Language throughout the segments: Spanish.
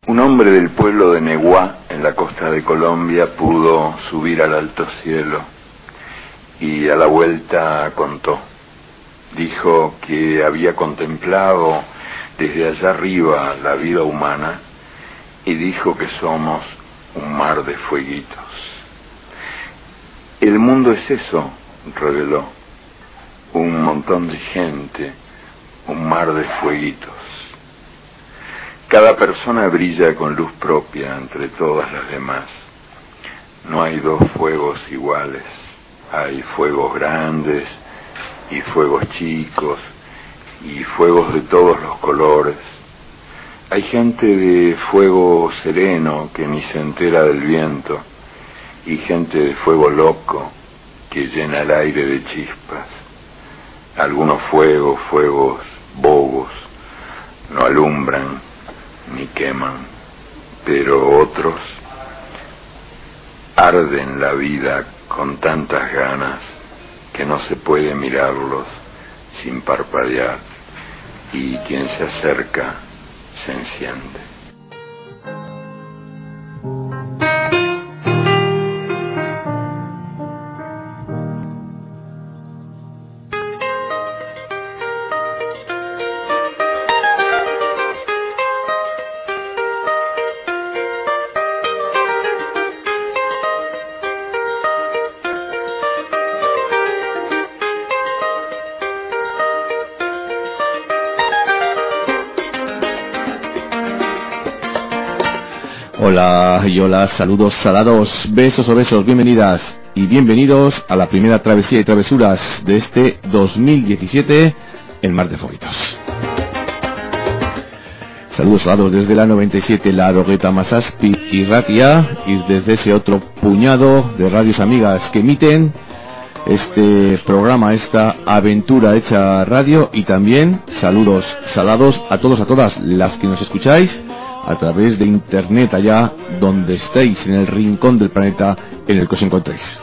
Un hombre del pueblo de Neguá, en la costa de Colombia, pudo subir al alto cielo y a la vuelta contó. Dijo que había contemplado desde allá arriba la vida humana y dijo que somos un mar de fueguitos. El mundo es eso, reveló, un montón de gente, un mar de fueguitos. Cada persona brilla con luz propia entre todas las demás. No hay dos fuegos iguales. Hay fuegos grandes y fuegos chicos y fuegos de todos los colores. Hay gente de fuego sereno que ni se entera del viento y gente de fuego loco que llena el aire de chispas. Algunos fuegos bobos, no alumbran ni queman, pero otros arden la vida con tantas ganas que no se puede mirarlos sin parpadear, y quien se acerca se enciende. Hola y hola, saludos salados, besos o besos, bienvenidas y bienvenidos a la primera travesía y travesuras de este 2017 en Mar de Fueguitos. Saludos salados desde la 97, la Rogueta Masaspi y Ratia, y desde ese otro puñado de radios amigas que emiten este programa, esta aventura hecha radio, y también saludos salados a todos, a todas las que nos escucháis a través de internet allá donde estéis, en el rincón del planeta en el que os encontréis.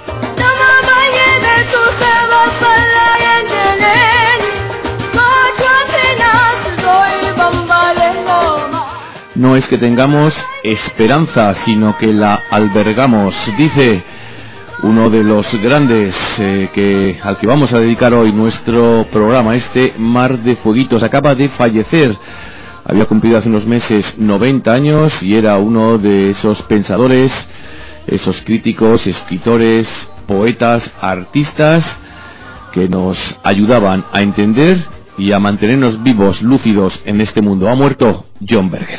No es que tengamos esperanza, sino que la albergamos, dice uno de los grandes al que vamos a dedicar hoy nuestro programa, este Mar de Fueguitos. Acaba de fallecer. Había cumplido hace unos meses 90 años y era uno de esos pensadores, esos críticos, escritores, poetas, artistas que nos ayudaban a entender y a mantenernos vivos, lúcidos en este mundo. Ha muerto John Berger.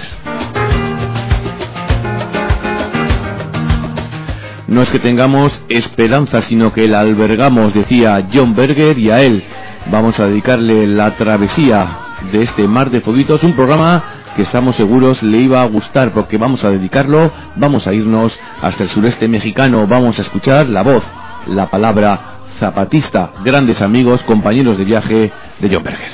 No es que tengamos esperanza, sino que la albergamos, decía John Berger, y a él vamos a dedicarle la travesía de este Mar de Fueguitos, un programa que estamos seguros le iba a gustar, porque vamos a dedicarlo, vamos a irnos hasta el sureste mexicano, vamos a escuchar la voz, la palabra zapatista, grandes amigos, compañeros de viaje de John Berger.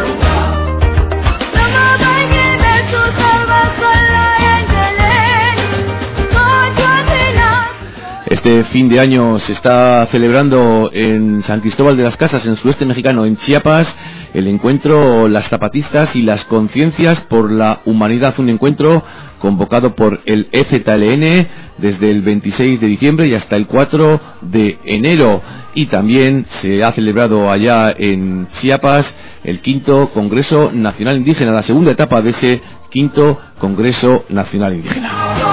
Este fin de año se está celebrando en San Cristóbal de las Casas, en el sureste mexicano, en Chiapas, el encuentro Las Zapatistas y las Conciencias por la Humanidad, un encuentro convocado por el EZLN desde el 26 de diciembre y hasta el 4 de enero. Y también se ha celebrado allá en Chiapas el 5º Congreso Nacional Indígena, la segunda etapa de ese 5º Congreso Nacional Indígena.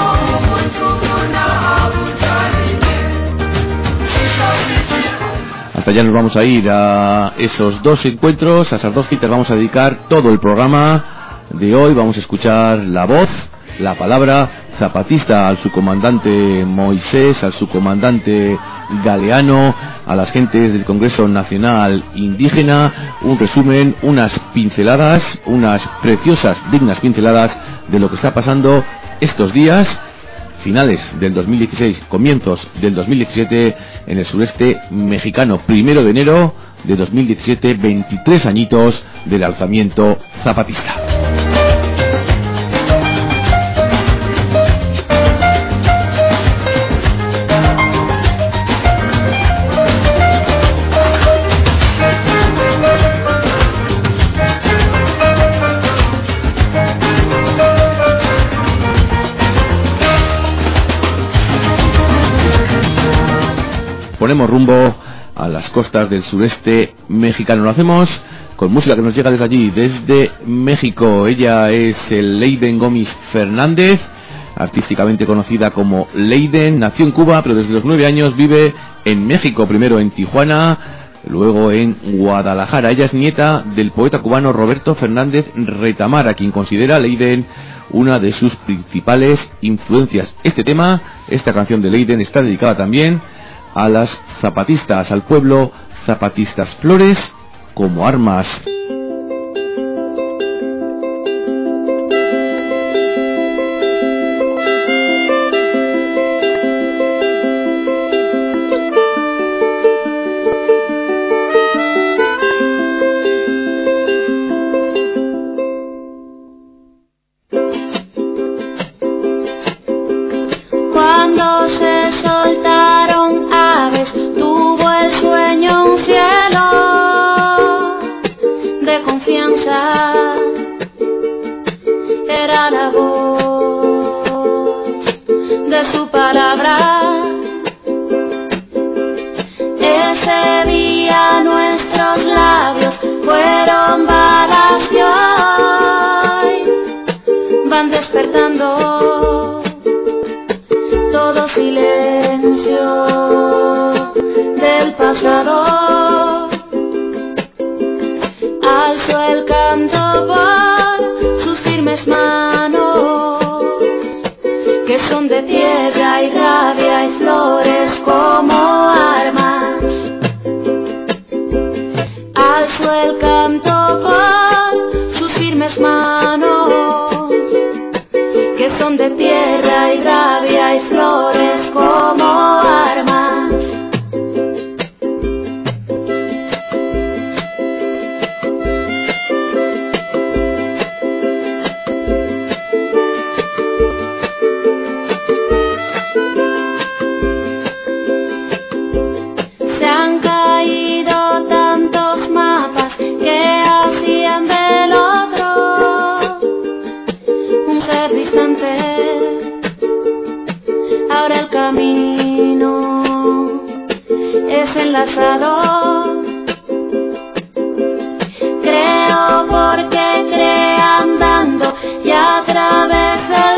Hasta allá nos vamos a ir a esos dos encuentros, a esas dos citas. Vamos a dedicar todo el programa de hoy. Vamos a escuchar la voz, la palabra zapatista, al subcomandante Moisés, al subcomandante Galeano, a las gentes del Congreso Nacional Indígena. Un resumen, unas pinceladas, unas preciosas, dignas pinceladas de lo que está pasando estos días, finales del 2016, comienzos del 2017, en el sureste mexicano. 1 de enero de 2017, 23 añitos del alzamiento zapatista. ponemos rumbo a las costas del sureste mexicano. Lo hacemos con música que nos llega desde allí, desde México. Ella es Leiden Gómez Fernández, artísticamente conocida como Leiden. Nació en Cuba, pero desde los 9 años vive en México, primero en Tijuana, luego en Guadalajara. Ella es nieta del poeta cubano Roberto Fernández Retamar, a quien considera Leiden una de sus principales influencias. Esta canción de Leiden está dedicada también a las zapatistas, al pueblo zapatistas. Flores como armas. Cuando se soltaron aves, tuvo el sueño un cielo de confianza. Era la voz de su palabra. Ese día nuestros labios fueron balas y hoy van despertando. Todo silencio del pasado. Alzó el canto por sus firmes manos, que son de tierra y rabia y flores como armas. Alzó el canto por sus firmes manos, que son de tierra y rabia y flores como armas. Se han caído tantos mapas que hacían del otro un ser distante. Ahora el camino es enlazado. Creo porque cree andando y a través del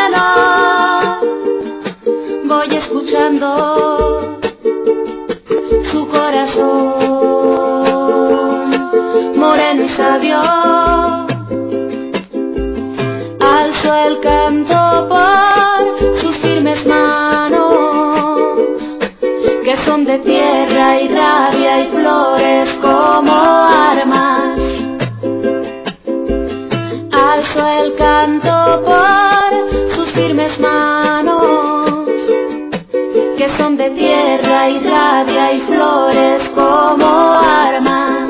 suelo voy escuchando su corazón moreno y sabio. Alzó el canto por sus firmes manos, que son de tierra y rabia y flores como armas. Alzó el canto por sus firmes manos, que son de tierra y rabia y flores como armas.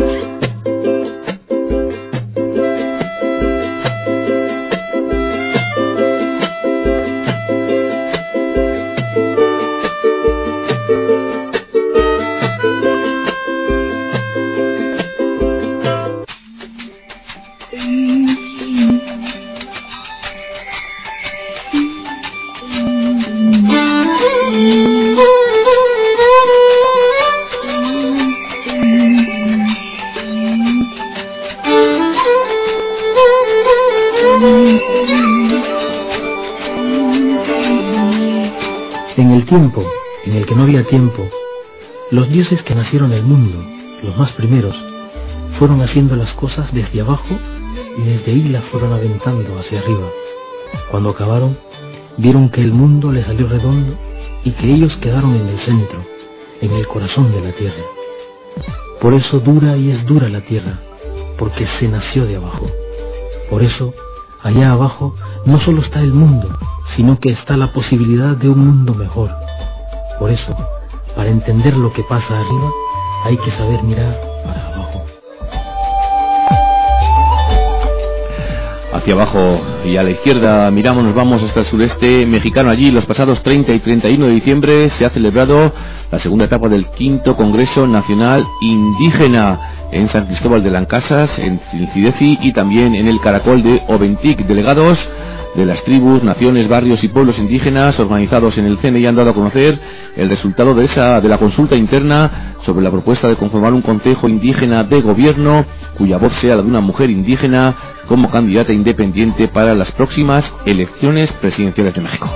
En el tiempo en el que no había tiempo, los dioses que nacieron el mundo, los más primeros, fueron haciendo las cosas desde abajo y desde ahí las fueron aventando hacia arriba. Cuando acabaron, vieron que el mundo les salió redondo y que ellos quedaron en el centro, en el corazón de la tierra. Por eso dura y es dura la tierra, porque se nació de abajo. Por eso, allá abajo no solo está el mundo, sino que está la posibilidad de un mundo mejor. Por eso, para entender lo que pasa arriba, hay que saber mirar para abajo. Hacia abajo y a la izquierda miramos, nos vamos hasta el sureste mexicano. Allí los pasados 30 y 31 de diciembre se ha celebrado la segunda etapa del 5º Congreso Nacional Indígena en San Cristóbal de Lancasas, en Cidefi y también en el Caracol de Oventic. Delegados de las tribus, naciones, barrios y pueblos indígenas organizados en el CNI han dado a conocer el resultado de la consulta interna sobre la propuesta de conformar un consejo indígena de gobierno cuya voz sea la de una mujer indígena como candidata independiente para las próximas elecciones presidenciales de México.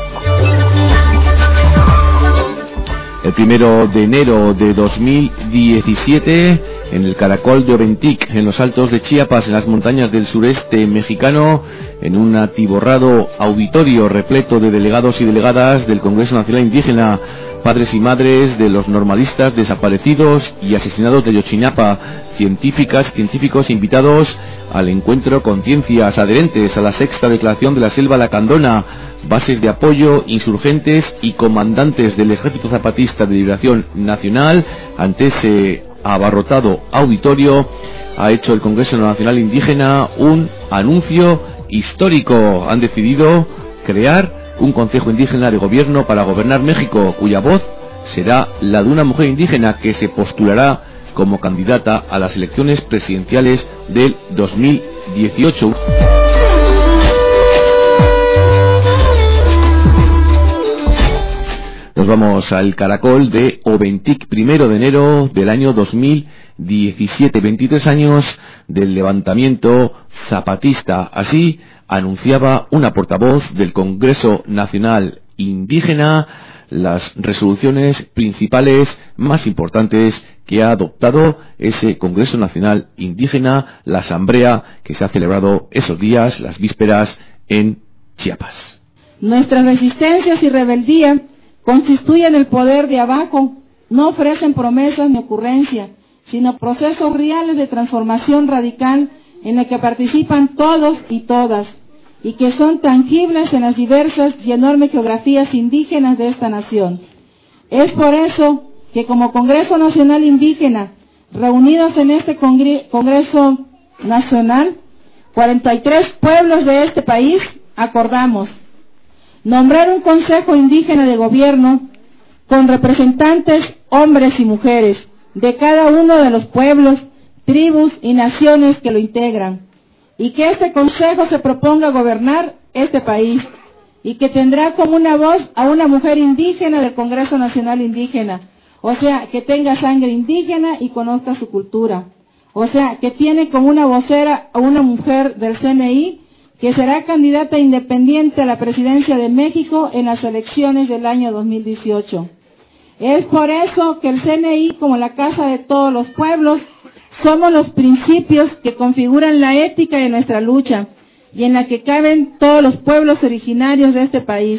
El 1 de enero de 2017, en el Caracol de Oventic, en los altos de Chiapas, en las montañas del sureste mexicano, en un atiborrado auditorio repleto de delegados y delegadas del Congreso Nacional Indígena, padres y madres de los normalistas desaparecidos y asesinados de Ayotzinapa, científicos invitados al encuentro Conciencias, adherentes a la sexta declaración de la Selva Lacandona, bases de apoyo, insurgentes y comandantes del Ejército Zapatista de Liberación Nacional. Ante ese abarrotado auditorio ha hecho el Congreso Nacional Indígena un anuncio histórico. Han decidido crear un Consejo Indígena de Gobierno para gobernar México, cuya voz será la de una mujer indígena que se postulará como candidata a las elecciones presidenciales del 2018. Nos vamos al Caracol de Oventic, 1 de enero del año 2017, 23 años del levantamiento zapatista. Así anunciaba una portavoz del Congreso Nacional Indígena las resoluciones principales más importantes que ha adoptado ese Congreso Nacional Indígena, la asamblea que se ha celebrado esos días, las vísperas, en Chiapas. Nuestras resistencias y rebeldía constituyen el poder de abajo, no ofrecen promesas ni ocurrencias, sino procesos reales de transformación radical en la que participan todos y todas, y que son tangibles en las diversas y enormes geografías indígenas de esta nación. Es por eso que como Congreso Nacional Indígena, reunidos en este Congreso Nacional, 43 pueblos de este país, acordamos nombrar un Consejo Indígena de Gobierno con representantes hombres y mujeres de cada uno de los pueblos, tribus y naciones que lo integran, y que este Consejo se proponga gobernar este país, y que tendrá como una voz a una mujer indígena del Congreso Nacional Indígena, o sea, que tenga sangre indígena y conozca su cultura, o sea, que tiene como una vocera a una mujer del CNI que será candidata independiente a la presidencia de México en las elecciones del año 2018. Es por eso que el CNI, como la casa de todos los pueblos, somos los principios que configuran la ética de nuestra lucha y en la que caben todos los pueblos originarios de este país.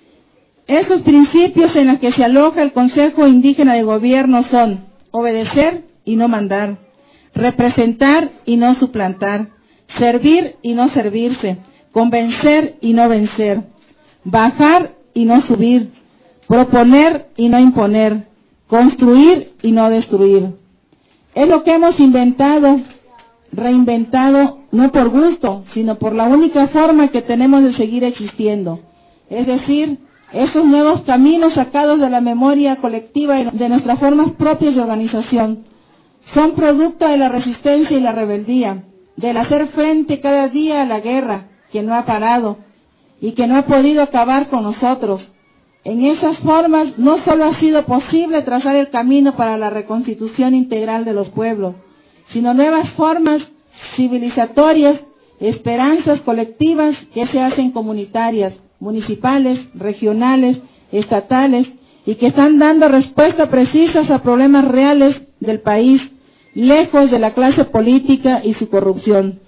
Esos principios en los que se aloja el Consejo Indígena de Gobierno son obedecer y no mandar, representar y no suplantar, servir y no servirse, convencer y no vencer, bajar y no subir, proponer y no imponer, construir y no destruir. Es lo que hemos inventado, reinventado, no por gusto, sino por la única forma que tenemos de seguir existiendo. Es decir, esos nuevos caminos sacados de la memoria colectiva y de nuestras formas propias de organización son producto de la resistencia y la rebeldía, del hacer frente cada día a la guerra que no ha parado y que no ha podido acabar con nosotros. En esas formas no solo ha sido posible trazar el camino para la reconstitución integral de los pueblos, sino nuevas formas civilizatorias, esperanzas colectivas que se hacen comunitarias, municipales, regionales, estatales, y que están dando respuestas precisas a problemas reales del país, lejos de la clase política y su corrupción.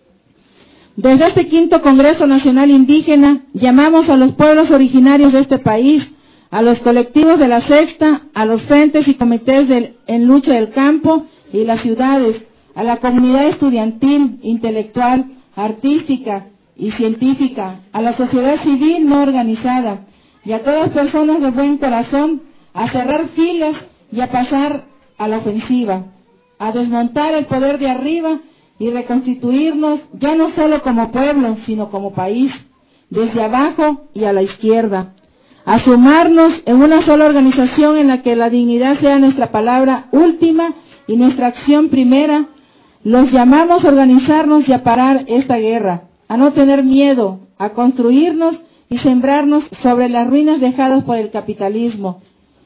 Desde este quinto Congreso Nacional Indígena llamamos a los pueblos originarios de este país, a los colectivos de la sexta, a los frentes y comités en lucha del campo y las ciudades, a la comunidad estudiantil, intelectual, artística y científica, a la sociedad civil no organizada y a todas las personas de buen corazón a cerrar filas y a pasar a la ofensiva, a desmontar el poder de arriba y reconstituirnos ya no solo como pueblo, sino como país, desde abajo y a la izquierda, a sumarnos en una sola organización en la que la dignidad sea nuestra palabra última y nuestra acción primera. Los llamamos a organizarnos y a parar esta guerra, a no tener miedo, a construirnos y sembrarnos sobre las ruinas dejadas por el capitalismo.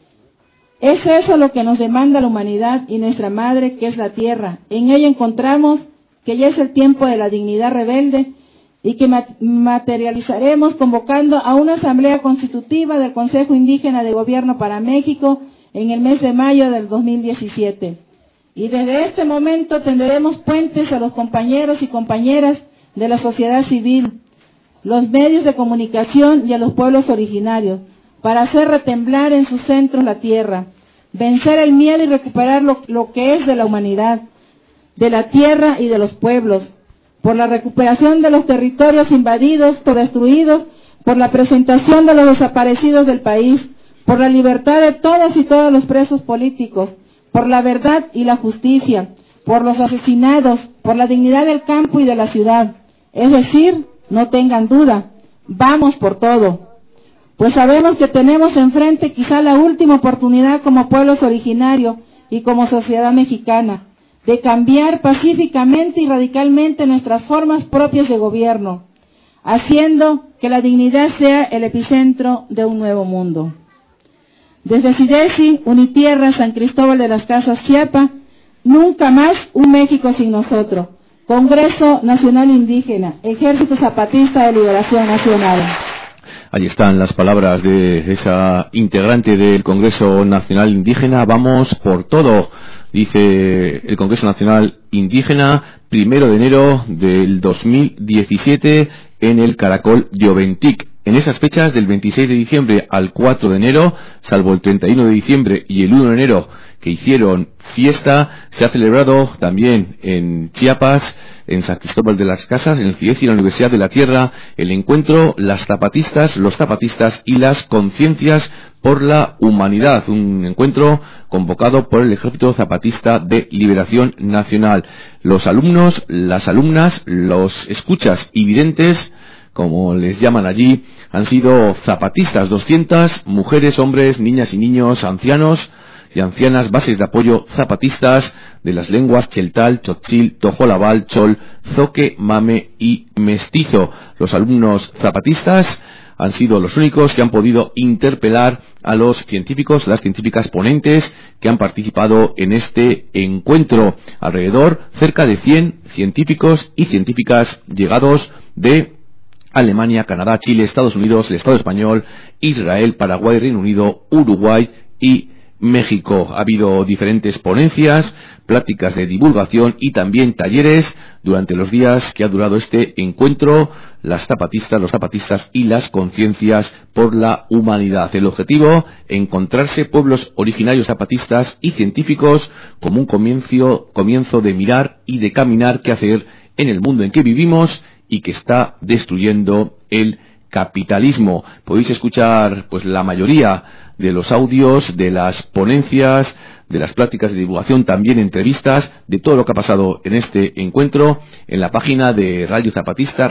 Es eso lo que nos demanda la humanidad y nuestra madre, que es la tierra. En ella encontramos que ya es el tiempo de la dignidad rebelde y que materializaremos convocando a una asamblea constitutiva del Consejo Indígena de Gobierno para México en el mes de mayo del 2017. Y desde este momento tenderemos puentes a los compañeros y compañeras de la sociedad civil, los medios de comunicación y a los pueblos originarios, para hacer retemblar en sus centros la tierra, vencer el miedo y recuperar lo que es de la humanidad, de la tierra y de los pueblos, por la recuperación de los territorios invadidos o destruidos, por la presentación de los desaparecidos del país, por la libertad de todos y todos los presos políticos, por la verdad y la justicia, por los asesinados, por la dignidad del campo y de la ciudad. Es decir, no tengan duda, vamos por todo. Pues sabemos que tenemos enfrente quizá la última oportunidad como pueblos originarios y como sociedad mexicana, de cambiar pacíficamente y radicalmente nuestras formas propias de gobierno, haciendo que la dignidad sea el epicentro de un nuevo mundo. Desde CIDESI, Unitierra, San Cristóbal de las Casas, Chiapas, nunca más un México sin nosotros. Congreso Nacional Indígena, Ejército Zapatista de Liberación Nacional. Ahí están las palabras de esa integrante del Congreso Nacional Indígena. Vamos por todo, dice el Congreso Nacional Indígena, 1 de enero del 2017 en el Caracol de Oventic. En esas fechas, del 26 de diciembre al 4 de enero, salvo el 31 de diciembre y el 1 de enero, que hicieron fiesta, se ha celebrado también en Chiapas, en San Cristóbal de las Casas, en el CIDESI y en la Universidad de la Tierra, el encuentro Las Zapatistas, los Zapatistas y las Conciencias por la Humanidad, un encuentro convocado por el Ejército Zapatista de Liberación Nacional. Los alumnos, las alumnas, los escuchas y videntes, como les llaman allí, han sido zapatistas, 200 mujeres, hombres, niñas y niños, ancianos y ancianas, bases de apoyo zapatistas de las lenguas cheltal, tzotzil, tojolabal, chol, zoque, mame y mestizo. Los alumnos zapatistas han sido los únicos que han podido interpelar a los científicos, las científicas ponentes que han participado en este encuentro. Alrededor, cerca de 100 científicos y científicas llegados de Alemania, Canadá, Chile, Estados Unidos, el Estado español, Israel, Paraguay, Reino Unido, Uruguay y México. Ha habido diferentes ponencias, pláticas de divulgación y también talleres durante los días que ha durado este encuentro, las zapatistas, los zapatistas y las conciencias por la humanidad. El objetivo, encontrarse pueblos originarios zapatistas y científicos como un comienzo de mirar y de caminar que hacer en el mundo en que vivimos y que está destruyendo el capitalismo. Podéis escuchar pues la mayoría de los audios, de las ponencias, de las pláticas de divulgación, también entrevistas, de todo lo que ha pasado en este encuentro, en la página de Radio Zapatista,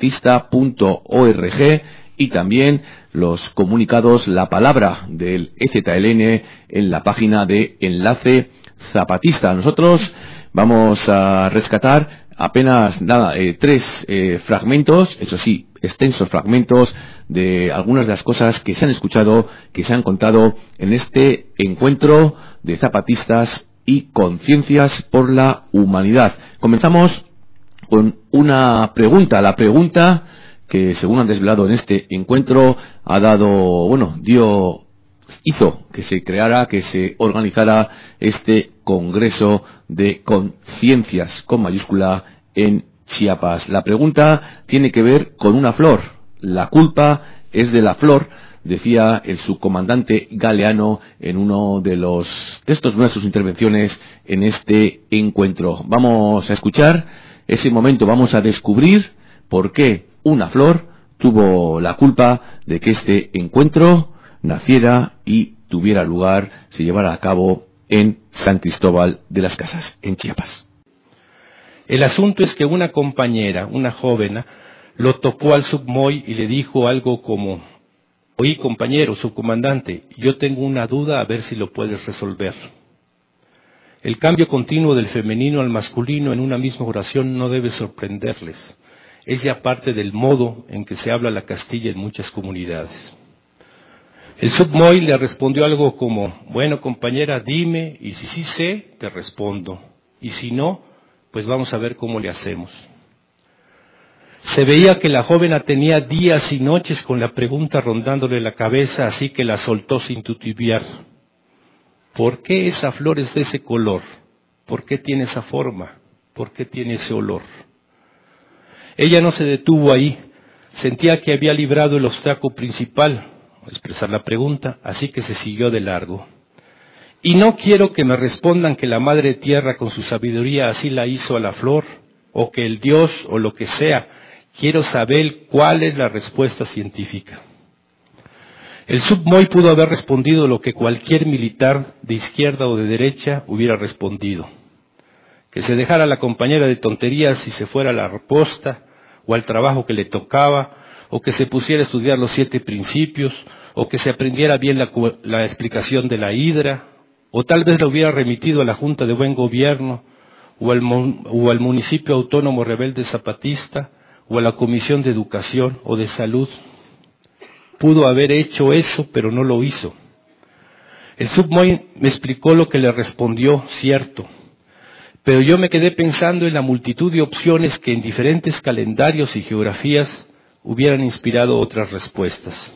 radiozapatista.org, y también los comunicados, la palabra del EZLN en la página de Enlace Zapatista. Nosotros vamos a rescatar apenas tres fragmentos, eso sí, extensos fragmentos de algunas de las cosas que se han escuchado, que se han contado en este encuentro de zapatistas y conciencias por la humanidad. Comenzamos con una pregunta, la pregunta que, según han desvelado en este encuentro, hizo que se creara, que se organizara este Congreso de Conciencias, con mayúscula, en Chiapas. La pregunta tiene que ver con una flor. La culpa es de la flor, decía el subcomandante Galeano en uno de los textos, una de sus intervenciones en este encuentro. Vamos a escuchar ese momento, vamos a descubrir por qué una flor tuvo la culpa de que este encuentro naciera y tuviera lugar, se llevara a cabo en San Cristóbal de las Casas, en Chiapas. El asunto es que una compañera, una joven, lo tocó al submoy y le dijo algo como: oí, compañero, subcomandante, yo tengo una duda, a ver si lo puedes resolver. El cambio continuo del femenino al masculino en una misma oración no debe sorprenderles. es ya parte del modo en que se habla la Castilla en muchas comunidades. El submoy le respondió algo como, bueno compañera, dime, y si sí sé, te respondo, y si no, pues vamos a ver cómo le hacemos. Se veía que la joven tenía días y noches con la pregunta rondándole la cabeza, así que la soltó sin titubear. ¿Por qué esa flor es de ese color? ¿Por qué tiene esa forma? ¿Por qué tiene ese olor? Ella no se detuvo ahí, sentía que había librado el obstáculo principal, expresar la pregunta, así que se siguió de largo. Y no quiero que me respondan que la Madre Tierra con su sabiduría así la hizo a la flor, o que el Dios o lo que sea. Quiero saber cuál es la respuesta científica. El submoy pudo haber respondido lo que cualquier militar de izquierda o de derecha hubiera respondido. Que se dejara a la compañera de tonterías y se fuera a la posta o al trabajo que le tocaba, o que se pusiera a estudiar los 7 principios, o que se aprendiera bien la explicación de la hidra, o tal vez la hubiera remitido a la Junta de Buen Gobierno, o al Municipio Autónomo Rebelde Zapatista, o a la Comisión de Educación o de Salud. Pudo haber hecho eso, pero no lo hizo. El submoy me explicó lo que le respondió, cierto, pero yo me quedé pensando en la multitud de opciones que en diferentes calendarios y geografías hubieran inspirado otras respuestas.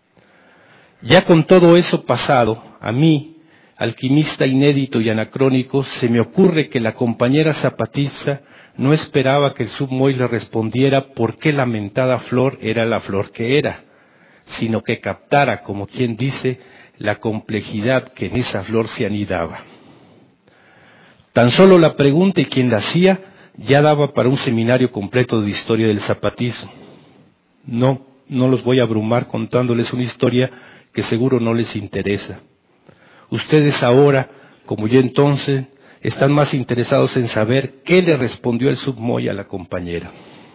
Ya con todo eso pasado, a mí, alquimista inédito y anacrónico, se me ocurre que la compañera zapatista no esperaba que el submoy le respondiera por qué la mentada flor era la flor que era, sino que captara, como quien dice, la complejidad que en esa flor se anidaba. Tan solo la pregunta y quien la hacía ya daba para un seminario completo de historia del zapatismo. No los voy a abrumar contándoles una historia que seguro no les interesa. Ustedes ahora, como yo entonces, están más interesados en saber qué le respondió el submoy a la compañera.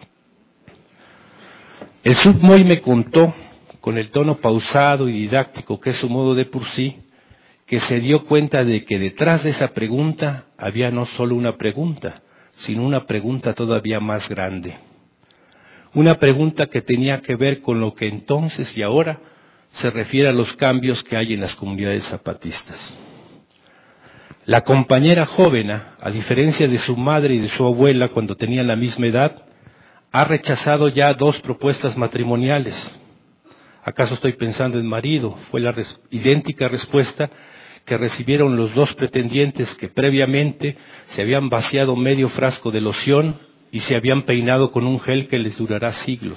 El submoy me contó, con el tono pausado y didáctico que es su modo de por sí, que se dio cuenta de que detrás de esa pregunta había no solo una pregunta, sino una pregunta todavía más grande. Una pregunta que tenía que ver con lo que entonces y ahora se refiere a los cambios que hay en las comunidades zapatistas. La compañera joven, a diferencia de su madre y de su abuela cuando tenían la misma edad, ha rechazado ya 2 propuestas matrimoniales. ¿Acaso estoy pensando en marido? Fue la idéntica respuesta que recibieron los 2 pretendientes que previamente se habían vaciado medio frasco de loción y se habían peinado con un gel que les durará siglos.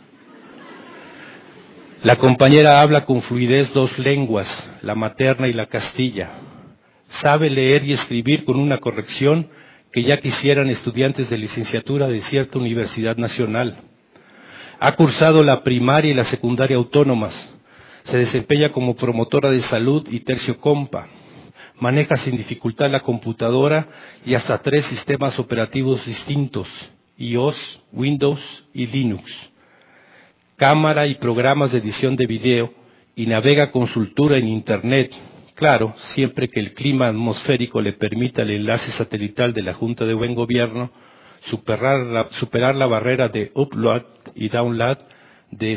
La compañera habla con fluidez 2 lenguas, la materna y la castilla. Sabe leer y escribir con una corrección que ya quisieran estudiantes de licenciatura de cierta universidad nacional. Ha cursado la primaria y la secundaria autónomas. Se desempeña como promotora de salud y tercio compa. Maneja sin dificultad la computadora y hasta 3 sistemas operativos distintos, iOS, Windows y Linux. Cámara y programas de edición de video y navega con soltura en Internet. Claro, siempre que el clima atmosférico le permita el enlace satelital de la Junta de Buen Gobierno, superar la barrera de upload y download de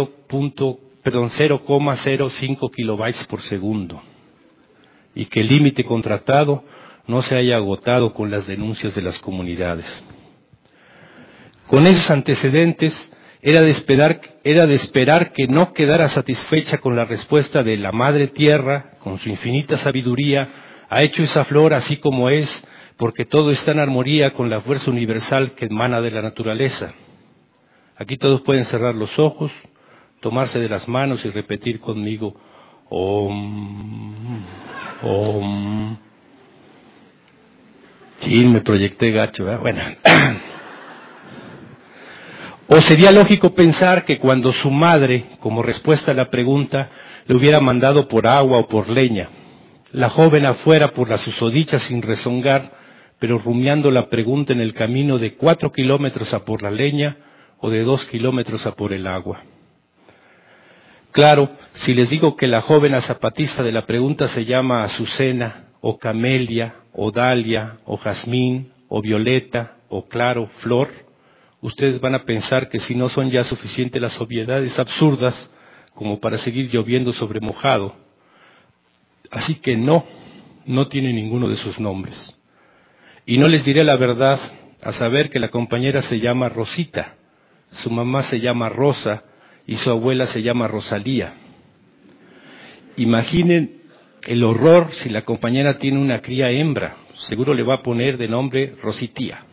0,05 kilobytes por segundo. Y que el límite contratado no se haya agotado con las denuncias de las comunidades. Con esos antecedentes, era de esperar que no quedara satisfecha con la respuesta de la Madre Tierra, con su infinita sabiduría, ha hecho esa flor así como es, porque todo está en armonía con la fuerza universal que emana de la naturaleza. Aquí todos pueden cerrar los ojos, tomarse de las manos y repetir conmigo, Om, Om. Sí, me proyecté gacho, ¿verdad? Bueno. O sería lógico pensar que cuando su madre, como respuesta a la pregunta, le hubiera mandado por agua o por leña, la joven afuera por la susodicha sin rezongar, pero rumiando la pregunta en el camino de 4 kilómetros a por la leña o de 2 kilómetros a por el agua. Claro, si les digo que la joven zapatista de la pregunta se llama Azucena, o Camelia, o Dalia, o Jazmín, o Violeta, o Claro, Flor, ustedes van a pensar que si no son ya suficientes las obviedades absurdas como para seguir lloviendo sobre mojado. Así que no tiene ninguno de sus nombres. Y no les diré la verdad, a saber que la compañera se llama Rosita, su mamá se llama Rosa y su abuela se llama Rosalía. Imaginen el horror si la compañera tiene una cría hembra, seguro le va a poner de nombre Rositía.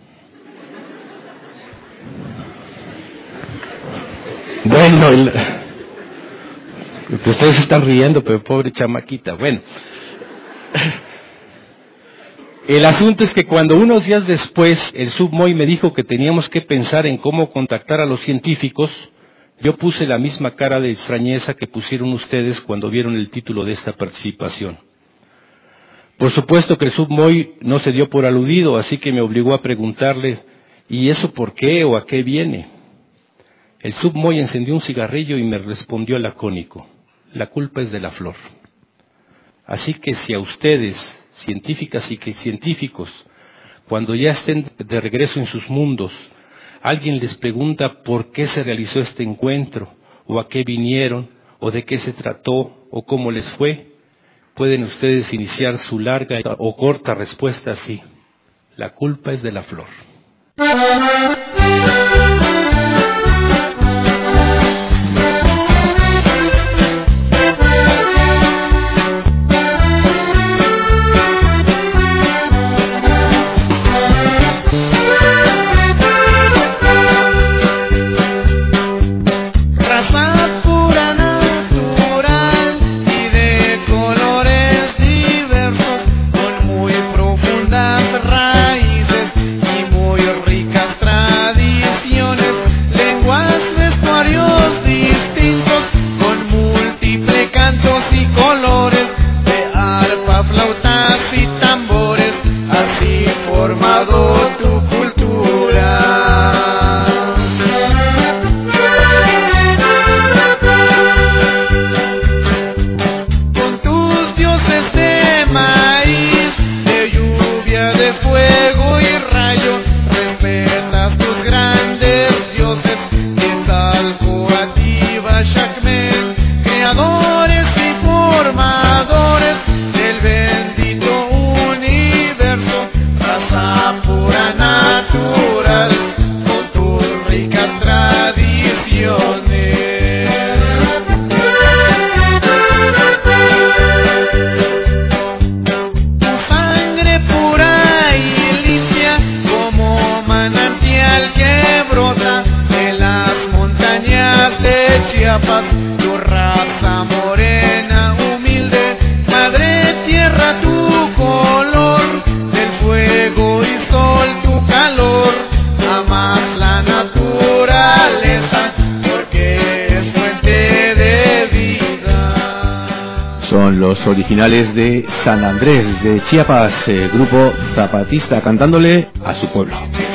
Bueno, ustedes están riendo, pero pobre chamaquita. Bueno, el asunto es que cuando unos días después el submoy me dijo que teníamos que pensar en cómo contactar a los científicos, yo puse la misma cara de extrañeza que pusieron ustedes cuando vieron el título de esta participación. Por supuesto que el submoy no se dio por aludido, así que me obligó a preguntarle, ¿y eso por qué o a qué viene? El submoy encendió un cigarrillo y me respondió lacónico, la culpa es de la flor. Así que si a ustedes, científicas y científicos, cuando ya estén de regreso en sus mundos, alguien les pregunta por qué se realizó este encuentro, o a qué vinieron, o de qué se trató, o cómo les fue, pueden ustedes iniciar su larga o corta respuesta así, la culpa es de la flor. Los originales de San Andrés de Chiapas, grupo zapatista, cantándole a su pueblo.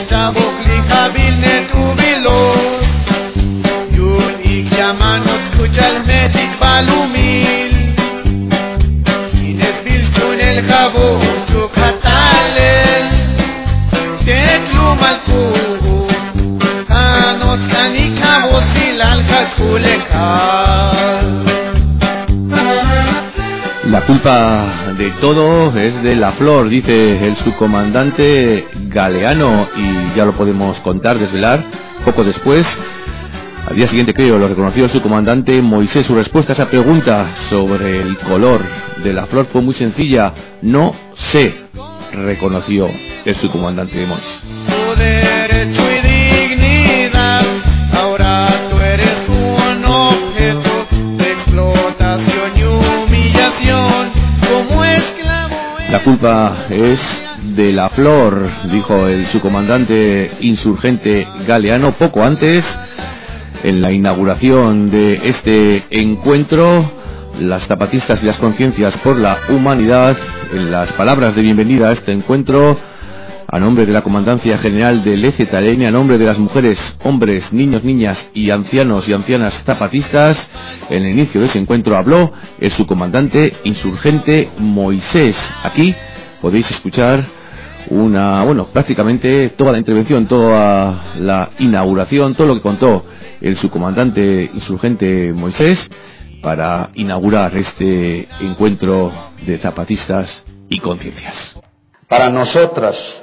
La culpa de todo es de la flor, dice el subcomandante Galeano, y ya lo podemos contar, desvelar, poco después, al día siguiente creo, lo reconoció el subcomandante Moisés. Su respuesta a esa pregunta sobre el color de la flor fue muy sencilla, no sé, reconoció el subcomandante de Moisés. Tu derecho y dignidad, ahora tú eres un objeto de explotación y humillación como esclavo. La culpa es de la flor, dijo el subcomandante insurgente Galeano poco antes, en la inauguración de este encuentro, las zapatistas y las conciencias por la humanidad, en las palabras de bienvenida a este encuentro, a nombre de la Comandancia General del EZLN, a nombre de las mujeres, hombres, niños, niñas y ancianos y ancianas zapatistas, en el inicio de ese encuentro habló el subcomandante insurgente Moisés. Aquí podéis escuchar prácticamente toda la intervención, toda la inauguración, todo lo que contó el subcomandante insurgente Moisés para inaugurar este encuentro de zapatistas y conciencias. Para nosotros,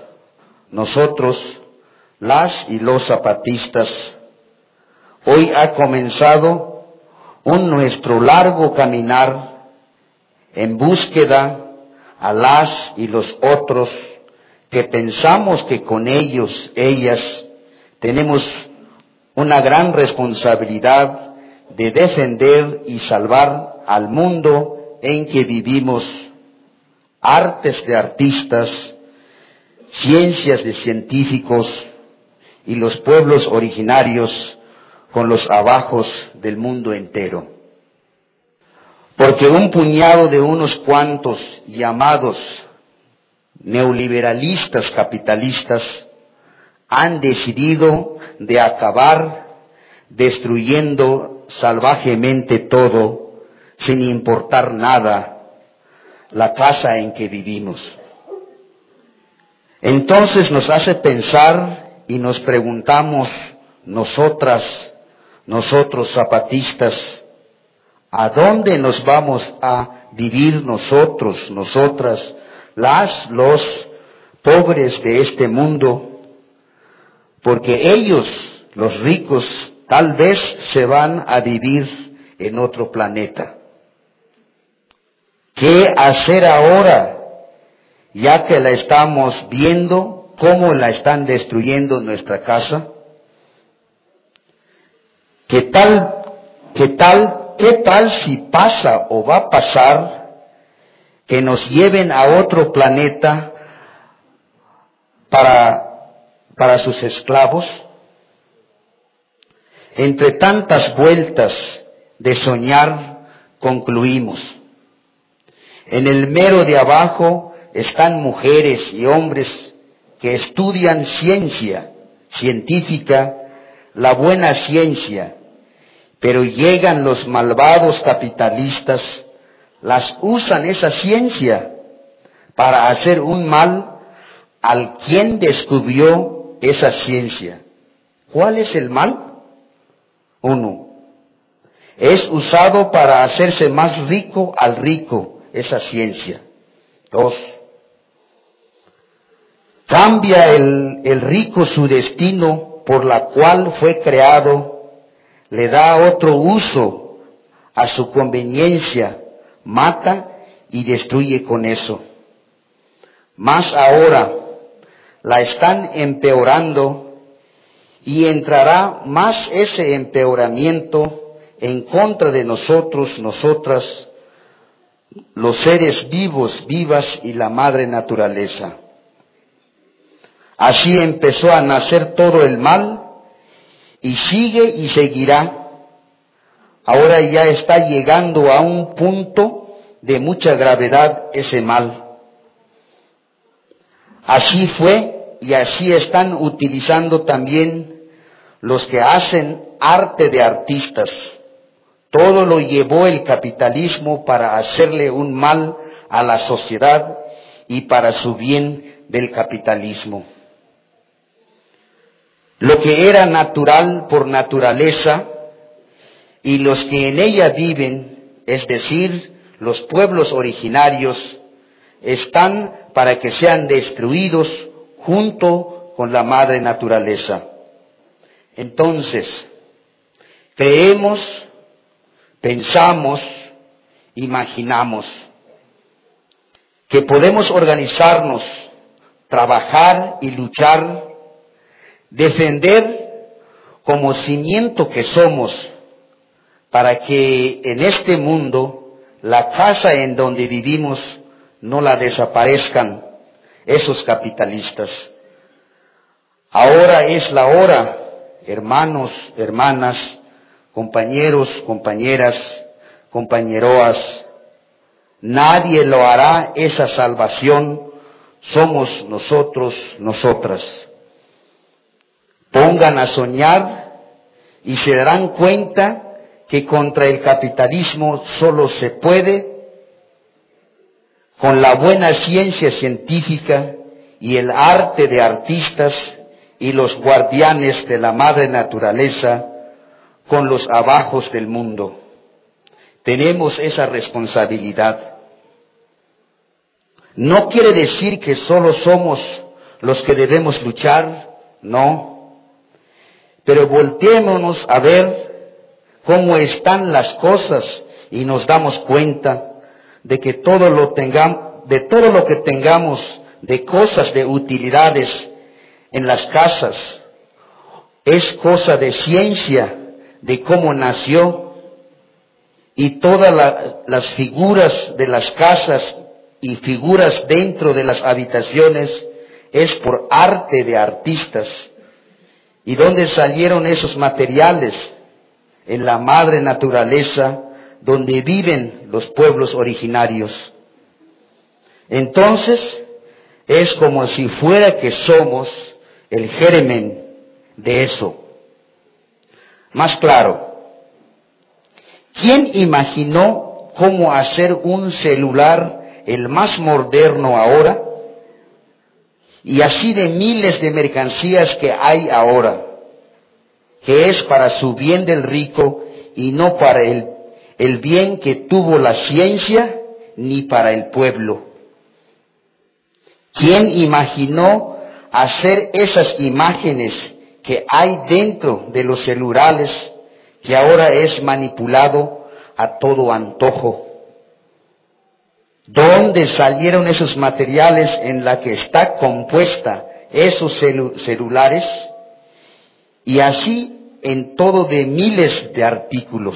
las y los zapatistas, hoy ha comenzado nuestro largo caminar en búsqueda a las y los otros que pensamos que con ellos, ellas, tenemos una gran responsabilidad de defender y salvar al mundo en que vivimos, artes de artistas, ciencias de científicos y los pueblos originarios con los abajos del mundo entero. Porque un puñado de unos cuantos llamados neoliberalistas capitalistas han decidido de acabar destruyendo salvajemente todo, sin importar nada, la casa en que vivimos. Entonces nos hace pensar y nos preguntamos nosotros zapatistas, ¿a dónde nos vamos a vivir nosotros, nosotras, los pobres de este mundo? Porque ellos, los ricos, tal vez se van a vivir en otro planeta. ¿Qué hacer ahora, ya que la estamos viendo, cómo la están destruyendo nuestra casa? ¿Qué tal si pasa o va a pasar que nos lleven a otro planeta para sus esclavos? Entre tantas vueltas de soñar, concluimos. En el mero de abajo están mujeres y hombres que estudian ciencia científica, la buena ciencia, pero llegan los malvados capitalistas, las usan esa ciencia para hacer un mal al quien descubrió esa ciencia. ¿Cuál es el mal? 1. Es usado para hacerse más rico al rico, esa ciencia. 2. Cambia el rico su destino por la cual fue creado, le da otro uso a su conveniencia, mata y destruye con eso. Más ahora la están empeorando y entrará más ese empeoramiento en contra de nosotros, nosotras, los seres vivos, vivas y la madre naturaleza. Así empezó a nacer todo el mal y sigue y seguirá. Ahora ya está llegando a un punto de mucha gravedad ese mal. Así fue y así están utilizando también los que hacen arte de artistas. Todo lo llevó el capitalismo para hacerle un mal a la sociedad y para su bien del capitalismo. Lo que era natural por naturaleza y los que en ella viven, es decir, los pueblos originarios, están para que sean destruidos junto con la madre naturaleza. Entonces, creemos, pensamos, imaginamos que podemos organizarnos, trabajar y luchar, defender como cimiento que somos, para que en este mundo la casa en donde vivimos no la desaparezcan esos capitalistas. Ahora es la hora, hermanos, hermanas, compañeros, compañeras, compañeroas. Nadie lo hará esa salvación, somos nosotros, nosotras. Pongan a soñar y se darán cuenta que contra el capitalismo solo se puede con la buena ciencia científica y el arte de artistas y los guardianes de la madre naturaleza con los abajos del mundo. Tenemos esa responsabilidad. No quiere decir que solo somos los que debemos luchar, no. Pero volteémonos a ver cómo están las cosas y nos damos cuenta de que todo lo que tengamos de cosas, de utilidades en las casas, es cosa de ciencia, de cómo nació, y todas las figuras de las casas y figuras dentro de las habitaciones es por arte de artistas. ¿Y dónde salieron esos materiales? En la madre naturaleza, donde viven los pueblos originarios. Entonces, es como si fuera que somos el germen de eso. Más claro, ¿quién imaginó cómo hacer un celular el más moderno ahora? Y así de miles de mercancías que hay ahora, que es para su bien del rico y no para el bien que tuvo la ciencia ni para el pueblo. ¿Quién imaginó hacer esas imágenes que hay dentro de los celulares, que ahora es manipulado a todo antojo? ¿Dónde salieron esos materiales en la que está compuesta esos celulares? Y así en todo de miles de artículos.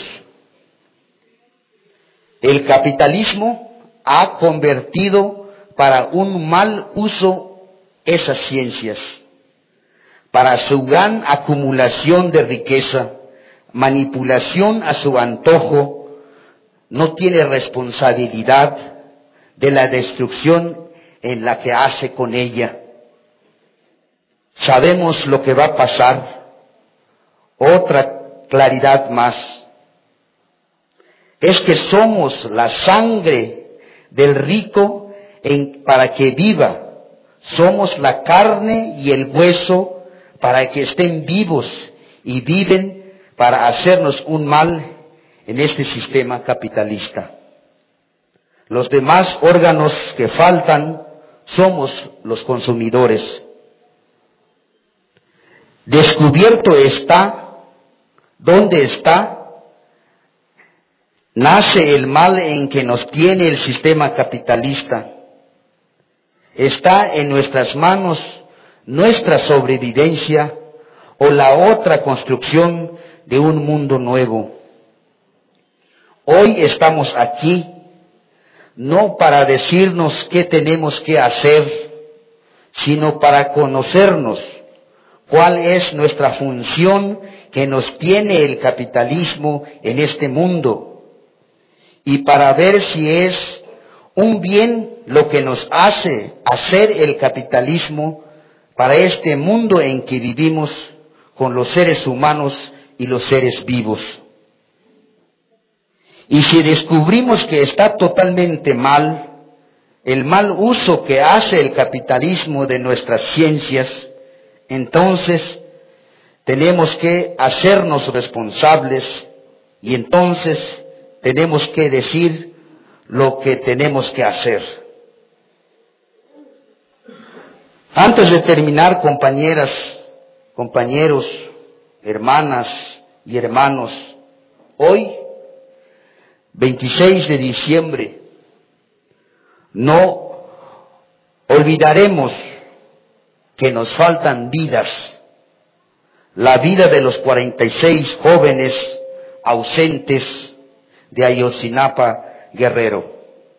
El capitalismo ha convertido para un mal uso esas ciencias, para su gran acumulación de riqueza, manipulación a su antojo. No tiene responsabilidad de la destrucción en la que hace con ella. Sabemos lo que va a pasar. Otra claridad más es que somos la sangre del rico para que viva. Somos la carne y el hueso para que estén vivos y viven para hacernos un mal en este sistema capitalista. Los demás órganos que faltan somos los consumidores. Descubierto está, ¿dónde está? Nace el mal en que nos tiene el sistema capitalista. Está en nuestras manos nuestra sobrevivencia o la otra construcción de un mundo nuevo. Hoy estamos aquí no para decirnos qué tenemos que hacer, sino para conocernos cuál es nuestra función que nos tiene el capitalismo en este mundo, y para ver si es un bien lo que nos hace hacer el capitalismo para este mundo en que vivimos con los seres humanos y los seres vivos. Y si descubrimos que está totalmente mal, el mal uso que hace el capitalismo de nuestras ciencias, entonces tenemos que hacernos responsables y entonces tenemos que decir lo que tenemos que hacer. Antes de terminar, compañeras, compañeros, hermanas y hermanos, hoy 26 de diciembre, no olvidaremos que nos faltan vidas. La vida de los 46 jóvenes ausentes de Ayotzinapa, Guerrero.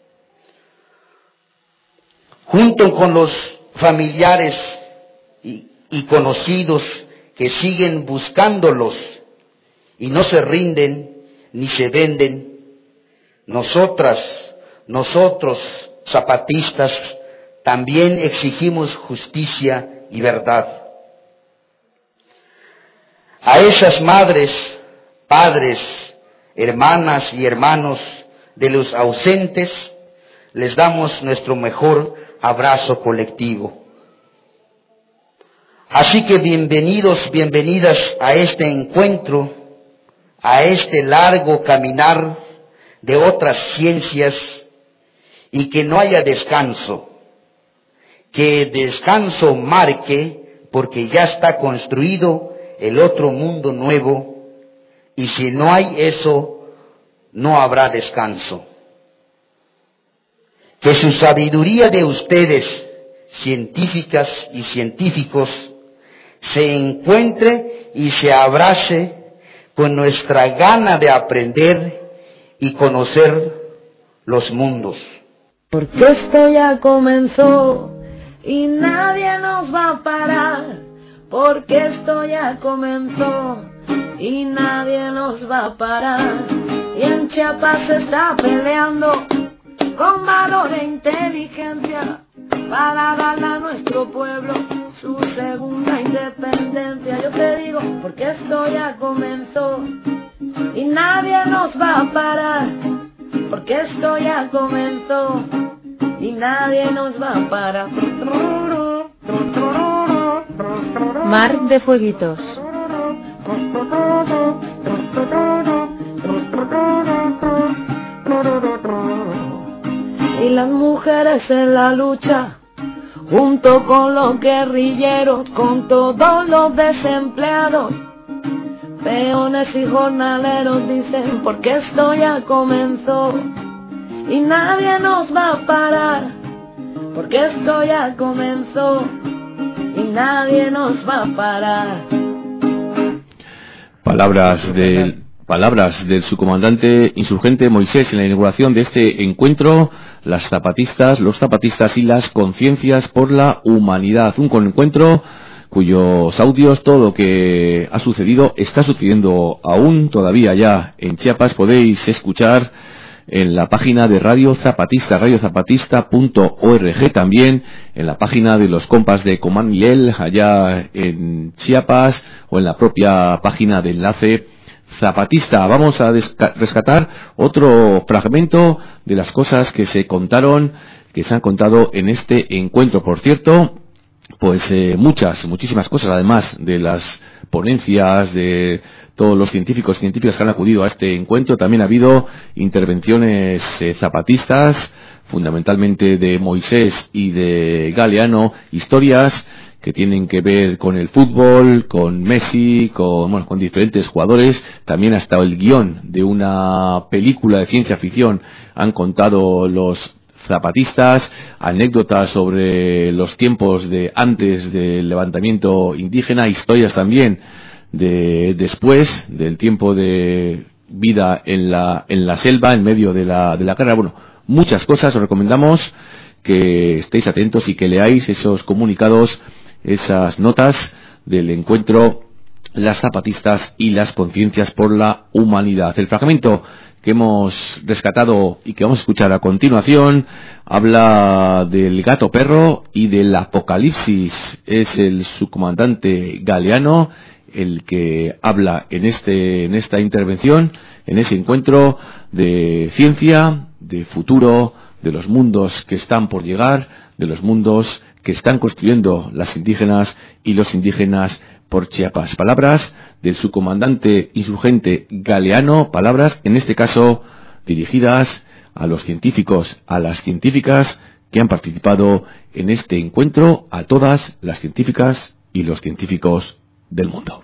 Junto con los familiares y conocidos que siguen buscándolos y no se rinden ni se venden, nosotros, zapatistas, también exigimos justicia y verdad. A esas madres, padres, hermanas y hermanos de los ausentes, les damos nuestro mejor abrazo colectivo. Así que bienvenidos, bienvenidas a este encuentro, a este largo caminar de otras ciencias, y que no haya descanso, que descanso marque, porque ya está construido el otro mundo nuevo, y si no hay eso, no habrá descanso. Que su sabiduría de ustedes, científicas y científicos, se encuentre y se abrace con nuestra gana de aprender y conocer los mundos. Porque esto ya comenzó y nadie nos va a parar. Porque esto ya comenzó y nadie nos va a parar. Y en Chiapas se está peleando con valor e inteligencia para darle a nuestro pueblo su segunda independencia. Yo te digo, porque esto ya comenzó y nadie nos va a parar. Porque esto ya comenzó y nadie nos va a parar. Mar de Fueguitos. Y las mujeres en la lucha, junto con los guerrilleros, con todos los desempleados, peones y jornaleros, dicen, porque esto ya comenzó y nadie nos va a parar. Porque esto ya comenzó y nadie nos va a parar. Palabras del subcomandante insurgente Moisés en la inauguración de este encuentro, las zapatistas, los zapatistas y las conciencias por la humanidad. Un encuentro cuyos audios, todo lo que ha sucedido, está sucediendo aún todavía ya en Chiapas. Podéis escuchar en la página de Radio Zapatista, radiozapatista.org, también en la página de los compas de Comán Miguel, allá en Chiapas, o en la propia página de Enlace Zapatista. Vamos a rescatar otro fragmento de las cosas que se han contado en este encuentro. Por cierto, pues muchísimas cosas, además de las ponencias de todos los científicos y científicas que han acudido a este encuentro. También ha habido intervenciones zapatistas, fundamentalmente de Moisés y de Galeano, historias que tienen que ver con el fútbol, con Messi, con diferentes jugadores. También hasta el guión de una película de ciencia ficción han contado los zapatistas, anécdotas sobre los tiempos de antes del levantamiento indígena, historias también de después del tiempo de vida en la selva, en medio de la guerra. Bueno, muchas cosas. Os recomendamos que estéis atentos y que leáis esos comunicados, esas notas del encuentro Las Zapatistas y las Conciencias por la Humanidad. El fragmento que hemos rescatado y que vamos a escuchar a continuación habla del gato perro y del apocalipsis. Es el subcomandante Galeano el que habla en esta intervención, en ese encuentro de ciencia, de futuro, de los mundos que están por llegar, de los mundos que están construyendo las indígenas y los indígenas por Chiapas. Palabras del subcomandante insurgente Galeano, palabras en este caso dirigidas a los científicos, a las científicas que han participado en este encuentro, a todas las científicas y los científicos del mundo.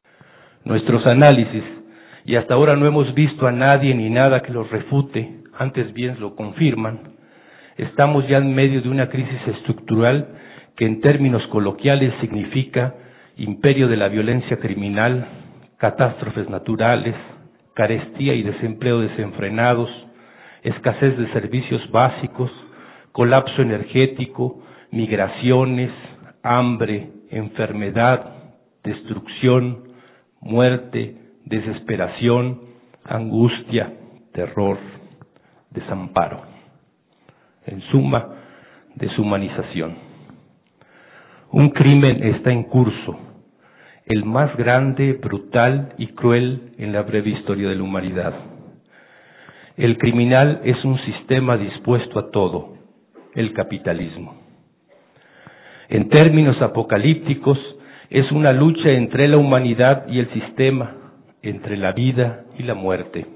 Nuestros análisis, y hasta ahora no hemos visto a nadie ni nada que los refute, antes bien lo confirman. Estamos ya en medio de una crisis estructural que en términos coloquiales significa imperio de la violencia criminal, catástrofes naturales, carestía y desempleo desenfrenados, escasez de servicios básicos, colapso energético, migraciones, hambre, enfermedad, destrucción, muerte, desesperación, angustia, terror, desamparo. En suma, deshumanización. Un crimen está en curso, el más grande, brutal y cruel en la breve historia de la humanidad. El criminal es un sistema dispuesto a todo, el capitalismo. En términos apocalípticos, Es una lucha entre la humanidad y el sistema, entre la vida y la muerte.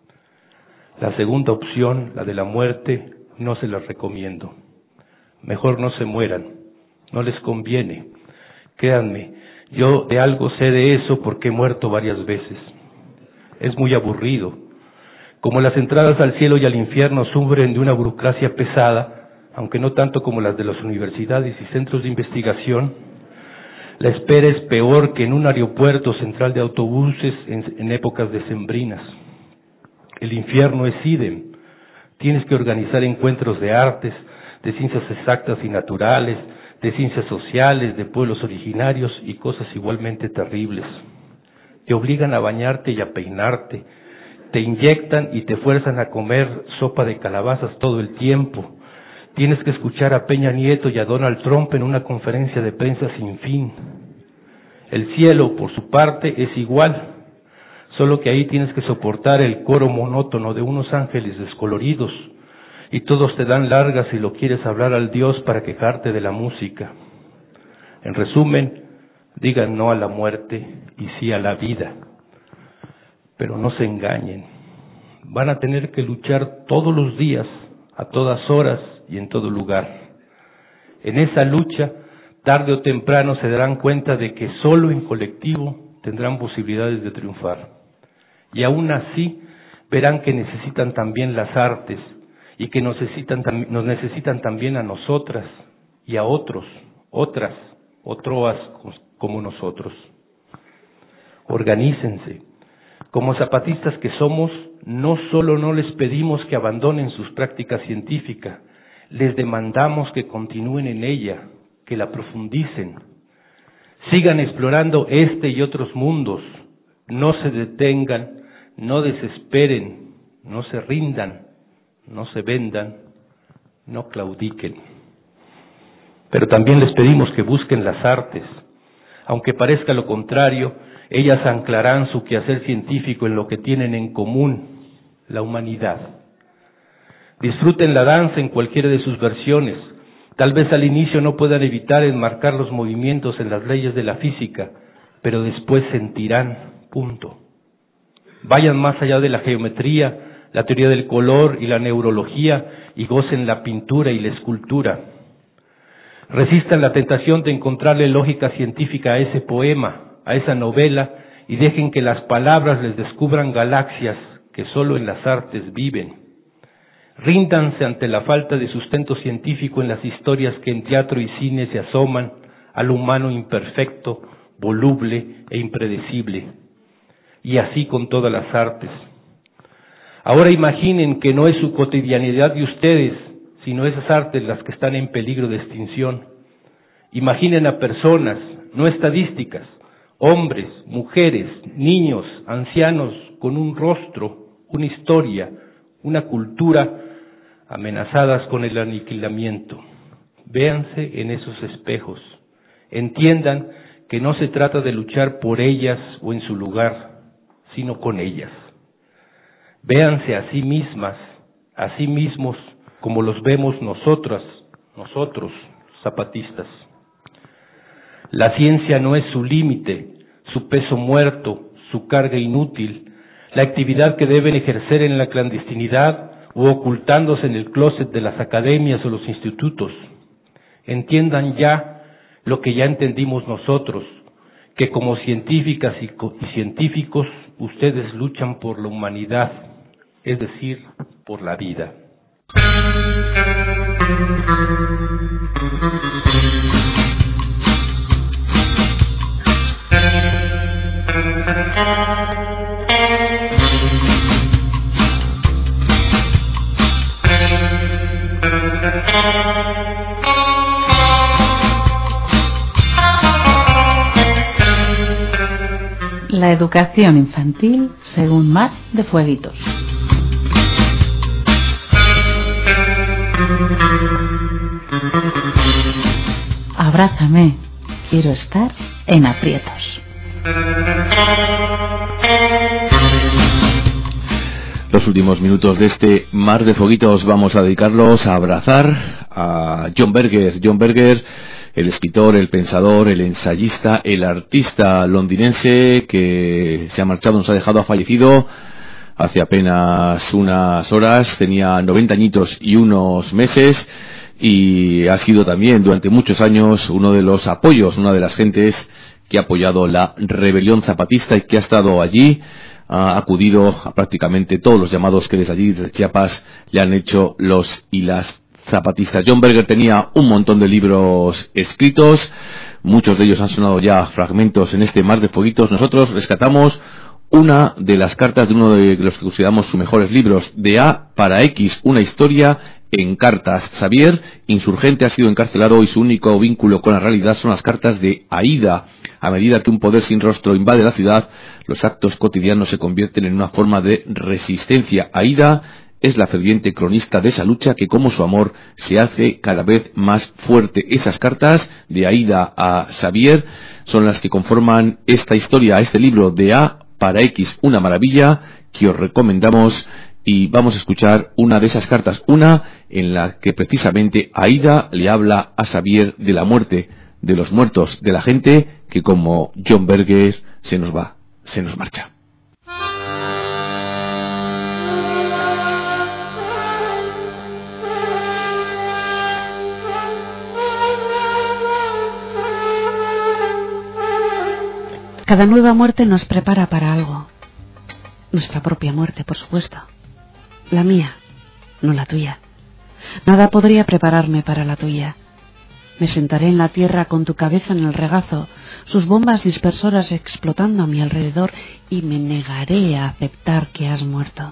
La segunda opción, la de la muerte, no se la recomiendo. Mejor no se mueran, no les conviene. Créanme, yo de algo sé de eso porque he muerto varias veces. Es muy aburrido. Como las entradas al cielo y al infierno sufren de una burocracia pesada, aunque no tanto como las de las universidades y centros de investigación, la espera es peor que en un aeropuerto central de autobuses en épocas decembrinas. El infierno es idem. Tienes que organizar encuentros de artes, de ciencias exactas y naturales, de ciencias sociales, de pueblos originarios y cosas igualmente terribles. Te obligan a bañarte y a peinarte, te inyectan y te fuerzan a comer sopa de calabazas todo el tiempo. Tienes que escuchar a Peña Nieto y a Donald Trump en una conferencia de prensa sin fin. El cielo, por su parte, es igual, solo que ahí tienes que soportar el coro monótono de unos ángeles descoloridos, y todos te dan largas si lo quieres hablar al Dios para quejarte de la música. En resumen, digan no a la muerte y sí a la vida. Pero no se engañen. Van a tener que luchar todos los días, a todas horas y en todo lugar. En esa lucha, tarde o temprano se darán cuenta de que solo en colectivo tendrán posibilidades de triunfar. Y aún así, verán que necesitan también las artes, y que nos necesitan también a nosotras y a otros, otras, otroas como nosotros. Organícense. Como zapatistas que somos, no solo no les pedimos que abandonen sus prácticas científicas, les demandamos que continúen en ella, que la profundicen. Sigan explorando este y otros mundos, no se detengan, no desesperen, no se rindan, no se vendan, no claudiquen. Pero también les pedimos que busquen las artes. Aunque parezca lo contrario, ellas anclarán su quehacer científico en lo que tienen en común, la humanidad. Disfruten la danza en cualquiera de sus versiones. Tal vez al inicio no puedan evitar enmarcar los movimientos en las leyes de la física, pero después sentirán, punto. Vayan más allá de la geometría, la teoría del color y la neurología y gocen la pintura y la escultura. Resistan la tentación de encontrarle lógica científica a ese poema, a esa novela, y dejen que las palabras les descubran galaxias que solo en las artes viven. Ríndanse ante la falta de sustento científico en las historias que en teatro y cine se asoman al humano imperfecto, voluble e impredecible. Y así con todas las artes. Ahora imaginen que no es su cotidianidad de ustedes, sino esas artes las que están en peligro de extinción. Imaginen a personas, no estadísticas, hombres, mujeres, niños, ancianos, con un rostro, una historia, una cultura, amenazadas con el aniquilamiento. Véanse en esos espejos. Entiendan que no se trata de luchar por ellas o en su lugar, sino con ellas. Véanse a sí mismas, a sí mismos, como los vemos nosotros, zapatistas. La ciencia no es su límite, su peso muerto, su carga inútil, la actividad que deben ejercer en la clandestinidad o ocultándose en el closet de las academias o los institutos. Entiendan ya lo que ya entendimos nosotros, que como científicas y científicos ustedes luchan por la humanidad, es decir, por la vida. La educación infantil según Mar de Fueguitos. Abrázame, quiero estar en aprietos. Los últimos minutos de este Mar de Fueguitos vamos a dedicarlos a abrazar a John Berger. John Berger el escritor, el pensador, el ensayista, el artista londinense que se ha marchado, nos ha dejado, ha fallecido hace apenas unas horas. Tenía 90 añitos y unos meses, y ha sido también durante muchos años uno de los apoyos, una de las gentes que ha apoyado la rebelión zapatista y que ha estado allí. Ha acudido a prácticamente todos los llamados que desde allí, desde Chiapas, le han hecho los y las zapatistas. John Berger tenía un montón de libros escritos, muchos de ellos han sonado ya fragmentos en este Mar de Fueguitos. Nosotros rescatamos una de las cartas de uno de los que consideramos sus mejores libros, De A para X, una historia en cartas. Xavier, insurgente, ha sido encarcelado y su único vínculo con la realidad son las cartas de Aida. A medida que un poder sin rostro invade la ciudad, los actos cotidianos se convierten en una forma de resistencia. Aida es la ferviente cronista de esa lucha que, como su amor, se hace cada vez más fuerte. Esas cartas de Aida a Xavier son las que conforman esta historia, este libro De A para X, una maravilla, que os recomendamos. Y vamos a escuchar una de esas cartas, una en la que precisamente Aida le habla a Xavier de la muerte, de los muertos, de la gente que, como John Berger, se nos va, se nos marcha. Cada nueva muerte nos prepara para algo. Nuestra propia muerte, por supuesto. La mía, no la tuya. Nada podría prepararme para la tuya. Me sentaré en la tierra con tu cabeza en el regazo, sus bombas dispersoras explotando a mi alrededor, y me negaré a aceptar que has muerto.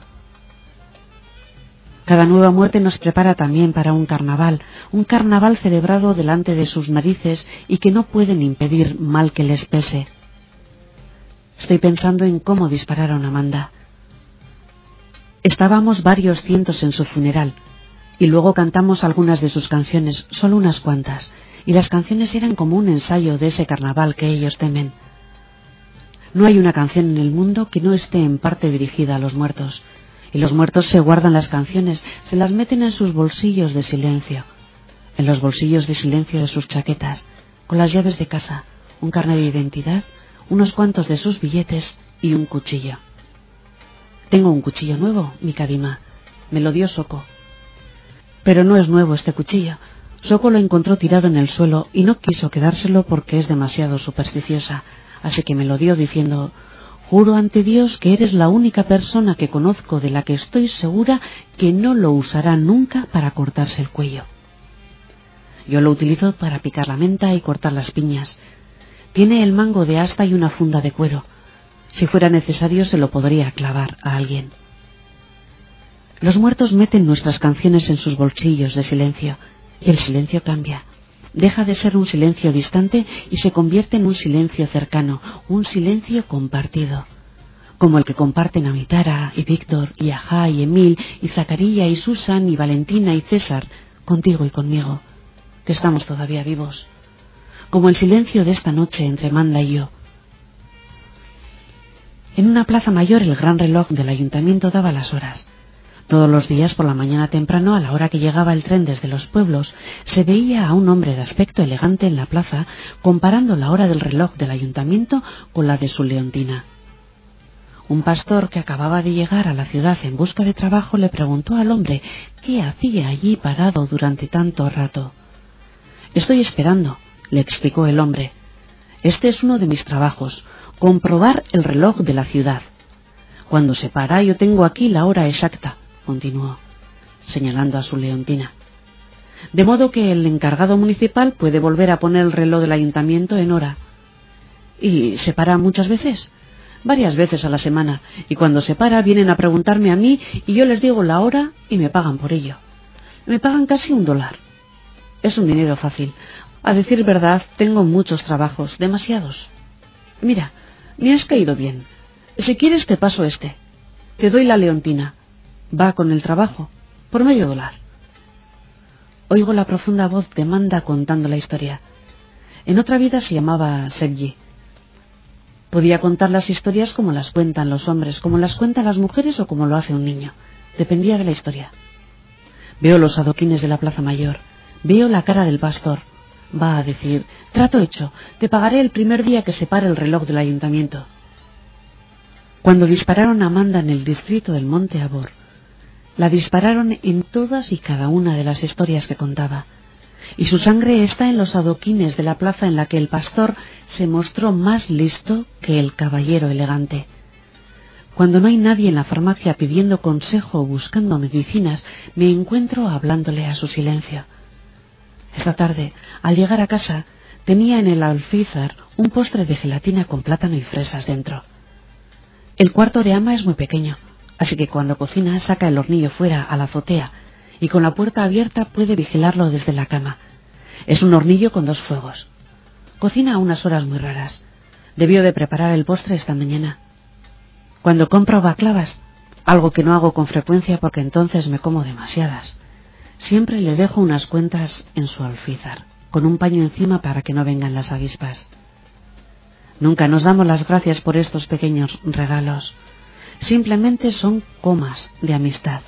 Cada nueva muerte nos prepara también para un carnaval celebrado delante de sus narices y que no pueden impedir mal que les pese. Estoy pensando en cómo dispararon a Amanda. Estábamos varios cientos en su funeral, y luego cantamos algunas de sus canciones, solo unas cuantas, y las canciones eran como un ensayo de ese carnaval que ellos temen. No hay una canción en el mundo que no esté en parte dirigida a los muertos, y los muertos se guardan las canciones, se las meten en sus bolsillos de silencio, en los bolsillos de silencio de sus chaquetas, con las llaves de casa, un carnet de identidad, unos cuantos de sus billetes y un cuchillo. Tengo un cuchillo nuevo, mi Kadima. Me lo dio Soko. Pero no es nuevo este cuchillo. Soko lo encontró tirado en el suelo y no quiso quedárselo porque es demasiado supersticiosa. Así que me lo dio diciendo: juro ante Dios que eres la única persona que conozco de la que estoy segura que no lo usará nunca para cortarse el cuello. Yo lo utilizo para picar la menta y cortar las piñas. Tiene el mango de asta y una funda de cuero. Si fuera necesario se lo podría clavar a alguien. Los muertos meten nuestras canciones en sus bolsillos de silencio, y el silencio cambia. Deja de ser un silencio distante y se convierte en un silencio cercano, un silencio compartido, como el que comparten Amitara y Víctor y Ajá y Emil y Zacaría y Susan y Valentina y César, contigo y conmigo, que estamos todavía vivos, como el silencio de esta noche entre Amanda y yo. En una plaza mayor el gran reloj del ayuntamiento daba las horas. Todos los días por la mañana temprano, a la hora que llegaba el tren desde los pueblos, se veía a un hombre de aspecto elegante en la plaza comparando la hora del reloj del ayuntamiento con la de su leontina. Un pastor que acababa de llegar a la ciudad en busca de trabajo le preguntó al hombre qué hacía allí parado durante tanto rato. «Estoy esperando», le explicó el hombre. «Este es uno de mis trabajos, comprobar el reloj de la ciudad. Cuando se para, yo tengo aquí la hora exacta», continuó, señalando a su leontina. «De modo que el encargado municipal puede volver a poner el reloj del ayuntamiento en hora». «¿Y se para muchas veces?» «Varias veces a la semana, y cuando se para vienen a preguntarme a mí y yo les digo la hora y me pagan por ello. Me pagan casi $1. Es un dinero fácil. A decir verdad, tengo muchos trabajos, demasiados. Mira, me has caído bien. Si quieres te paso este. Te doy la leontina. Va con el trabajo, por $0,5. Oigo la profunda voz de Amanda contando la historia. En otra vida se llamaba Sebji. Podía contar las historias como las cuentan los hombres, como las cuentan las mujeres o como lo hace un niño. Dependía de la historia. Veo los adoquines de la plaza mayor. Veo la cara del pastor. Va a decir: trato hecho, te pagaré el primer día que se pare el reloj del ayuntamiento. Cuando dispararon a Amanda en el distrito del Monte Abor, la dispararon en todas y cada una de las historias que contaba, y su sangre está en los adoquines de la plaza en la que el pastor se mostró más listo que el caballero elegante. Cuando no hay nadie en la farmacia pidiendo consejo o buscando medicinas, me encuentro hablándole a su silencio. Esta tarde, al llegar a casa, tenía en el alféizar un postre de gelatina con plátano y fresas dentro. El cuarto de ama es muy pequeño, así que cuando cocina saca el hornillo fuera a la azotea y con la puerta abierta puede vigilarlo desde la cama. Es un hornillo con 2 fuegos. Cocina a unas horas muy raras. Debió de preparar el postre esta mañana. Cuando compro baklavas, algo que no hago con frecuencia porque entonces me como demasiadas, siempre le dejo unas cuentas en su alféizar, con un paño encima para que no vengan las avispas. Nunca nos damos las gracias por estos pequeños regalos. Simplemente son comas de amistad.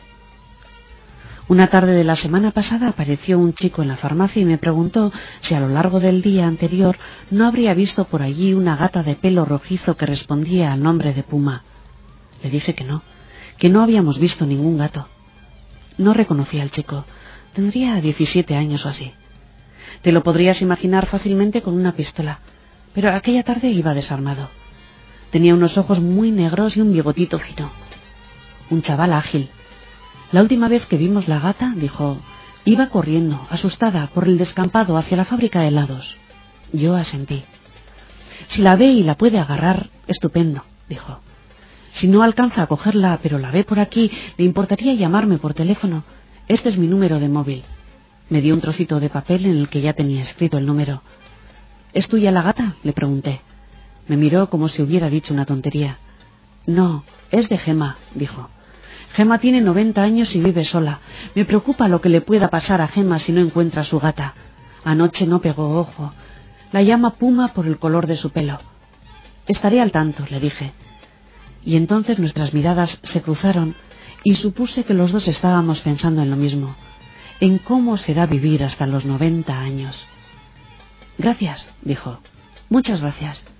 Una tarde de la semana pasada apareció un chico en la farmacia y me preguntó si a lo largo del día anterior no habría visto por allí una gata de pelo rojizo que respondía al nombre de Puma. Le dije que no habíamos visto ningún gato. No reconocí al chico. Tendría 17 años o así. Te lo podrías imaginar fácilmente con una pistola, pero aquella tarde iba desarmado. Tenía unos ojos muy negros y un bigotito fino. Un chaval ágil. La última vez que vimos la gata, dijo, iba corriendo, asustada, por el descampado hacia la fábrica de helados. Yo asentí. Si la ve y la puede agarrar, estupendo, dijo. Si no alcanza a cogerla, pero la ve por aquí, ¿le importaría llamarme por teléfono? Este es mi número de móvil. Me dio un trocito de papel en el que ya tenía escrito el número. ¿Es tuya la gata?, le pregunté. Me miró como si hubiera dicho una tontería. No, es de Gema, dijo. Gema tiene 90 años y vive sola. Me preocupa lo que le pueda pasar a Gema si no encuentra a su gata. Anoche no pegó ojo. La llama Puma por el color de su pelo. Estaré al tanto, le dije. Y entonces nuestras miradas se cruzaron y supuse que los dos estábamos pensando en lo mismo, en cómo será vivir hasta los 90 años. Gracias, dijo. Muchas gracias.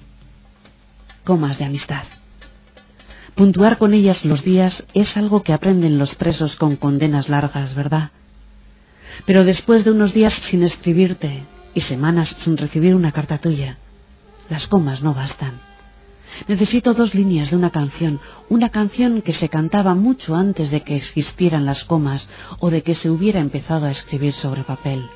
Comas de amistad. Puntuar con ellas los días es algo que aprenden los presos con condenas largas, ¿verdad? Pero después de unos días sin escribirte y semanas sin recibir una carta tuya, las comas no bastan. Necesito 2 líneas de una canción que se cantaba mucho antes de que existieran las comas o de que se hubiera empezado a escribir sobre papel.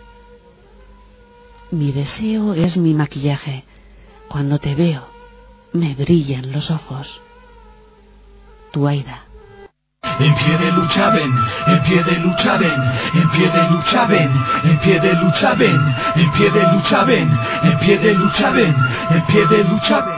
Mi deseo es mi maquillaje. Cuando te veo, me brillan los ojos. Tu Aida. En pie de lucha ven, en pie de lucha ven, en pie de lucha ven, en pie de lucha ven, en pie de lucha ven, en pie de lucha ven, en pie de lucha ven.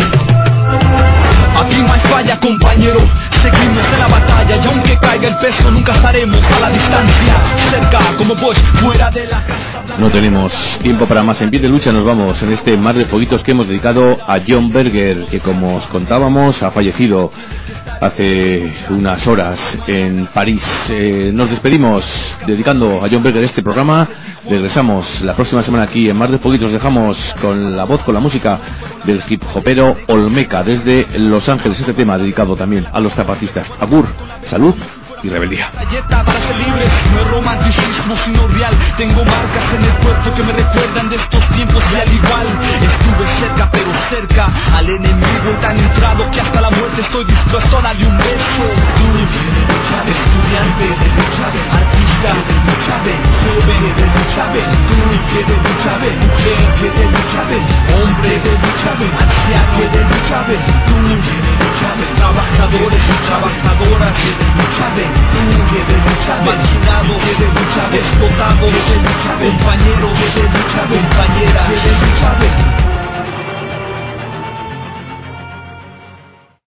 Aquí no hay falla, compañero, seguimos en la batalla y aunque caiga el peso nunca estaremos a la distancia, cerca como vos, fuera de la casa. No tenemos tiempo para más. En pie de lucha nos vamos en este mar de fueguitos que hemos dedicado a John Berger, que como os contábamos ha fallecido hace unas horas en París. Nos despedimos dedicando a John Berger este programa. Regresamos la próxima semana aquí en Mar de Fueguitos. Dejamos con la voz, con la música del hip hopero Olmeca desde Los Ángeles, este tema dedicado también a los zapatistas. Agur, salud y rebeldía. Para ser libre, no es romanticismo sino real. Tengo marcas en el cuerpo que me recuerdan de estos tiempos y al igual estuve cerca, pero cerca al enemigo tan entrado que hasta la muerte estoy dispuesto a darle un beso. Tú, estudiante de lucha, artista de lucha, joven de lucha, tú de lucha, mujer de lucha, hombre de lucha, anciano de lucha, tú de lucha, trabajadores y trabajadoras de lucha, tú de lucha, marginado de lucha, explotado de lucha, compañero